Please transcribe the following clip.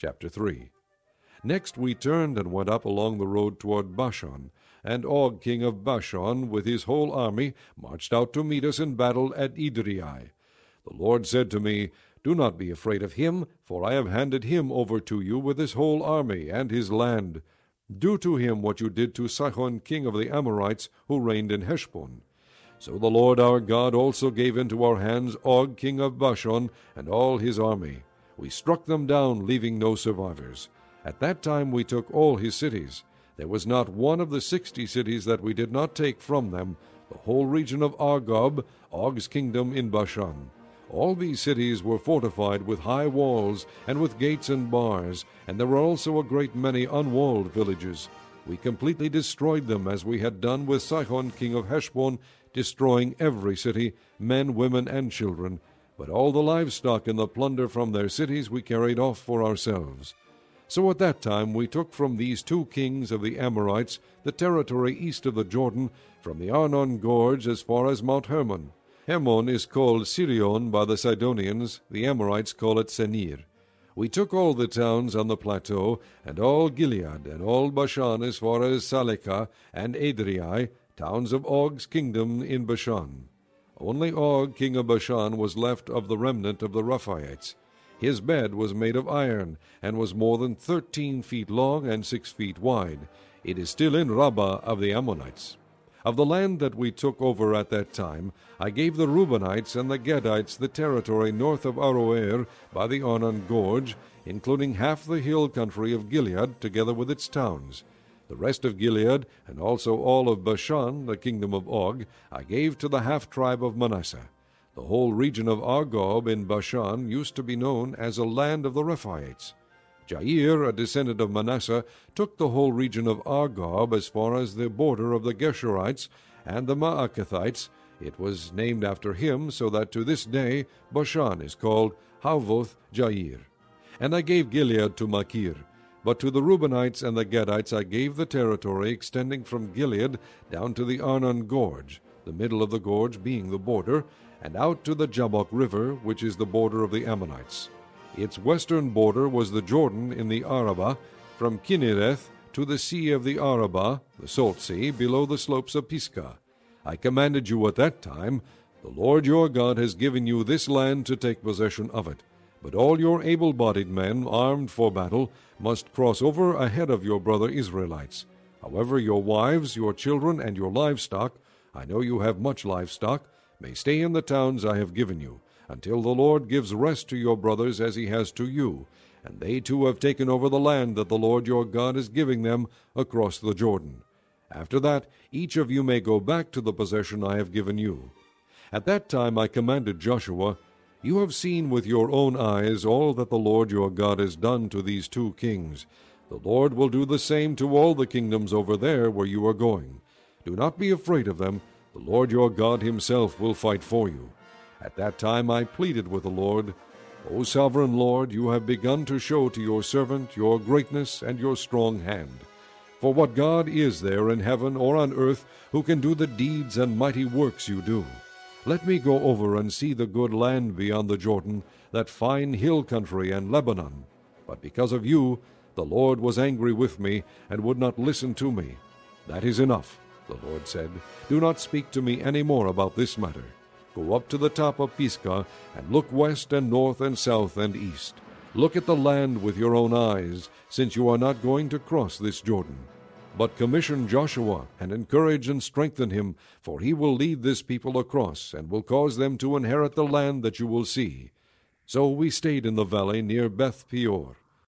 Chapter 3. Next we turned and went up along the road toward Bashan, and Og king of Bashan with his whole army marched out to meet us in battle at Edrei. The Lord said to me, Do not be afraid of him, for I have handed him over to you with his whole army and his land. Do to him what you did to Sihon king of the Amorites, who reigned in Heshbon. So the Lord our God also gave into our hands Og king of Bashan and all his army. We struck them down, leaving no survivors. At that time we took all his cities. There was not one of the 60 cities that we did not take from them, the whole region of Argob, Og's kingdom in Bashan. All these cities were fortified with high walls and with gates and bars, and there were also a great many unwalled villages. We completely destroyed them, as we had done with Sihon king of Heshbon, destroying every city, men, women, and children. But all the livestock and the plunder from their cities we carried off for ourselves. So at that time we took from these 2 kings of the Amorites the territory east of the Jordan, from the Arnon gorge as far as Mount Hermon. Hermon is called Sirion by the Sidonians, the Amorites call it Senir. We took all the towns on the plateau, and all Gilead, and all Bashan as far as Salekah and Edrei, towns of Og's kingdom in Bashan. Only Og king of Bashan was left of the remnant of the Rephaites. His bed was made of iron, and was more than 13 feet long and 6 feet wide. It is still in Rabbah of the Ammonites. Of the land that we took over at that time, I gave the Reubenites and the Gadites the territory north of Aroer by the Arnon gorge, including half the hill country of Gilead, together with its towns. The rest of Gilead, and also all of Bashan, the kingdom of Og, I gave to the half-tribe of Manasseh. The whole region of Argob in Bashan used to be known as a land of the Rephaites. Jair, a descendant of Manasseh, took the whole region of Argob as far as the border of the Geshurites and the Maacathites. It was named after him, so that to this day Bashan is called Havoth Jair. And I gave Gilead to Machir. But to the Reubenites and the Gadites I gave the territory extending from Gilead down to the Arnon gorge, the middle of the gorge being the border, and out to the Jabbok river, which is the border of the Ammonites. Its western border was the Jordan in the Arabah, from Kinnereth to the sea of the Arabah, the Salt Sea, below the slopes of Pisgah. I commanded you at that time, The Lord your God has given you this land to take possession of it. But all your able-bodied men, armed for battle, must cross over ahead of your brother Israelites. However, your wives, your children, and your livestock, I know you have much livestock, may stay in the towns I have given you, until the Lord gives rest to your brothers as he has to you, and they too have taken over the land that the Lord your God is giving them across the Jordan. After that, each of you may go back to the possession I have given you. At that time I commanded Joshua, You have seen with your own eyes all that the Lord your God has done to these 2 kings. The Lord will do the same to all the kingdoms over there where you are going. Do not be afraid of them. The Lord your God himself will fight for you. At that time I pleaded with the Lord, O sovereign Lord, you have begun to show to your servant your greatness and your strong hand. For what God is there in heaven or on earth who can do the deeds and mighty works you do? Let me go over and see the good land beyond the Jordan, that fine hill country and Lebanon. But because of you, the Lord was angry with me and would not listen to me. That is enough, the Lord said. Do not speak to me any more about this matter. Go up to the top of Pisgah, and look west and north and south and east. Look at the land with your own eyes, since you are not going to cross this Jordan. But commission Joshua, and encourage and strengthen him, for he will lead this people across, and will cause them to inherit the land that you will see. So we stayed in the valley near Beth Peor.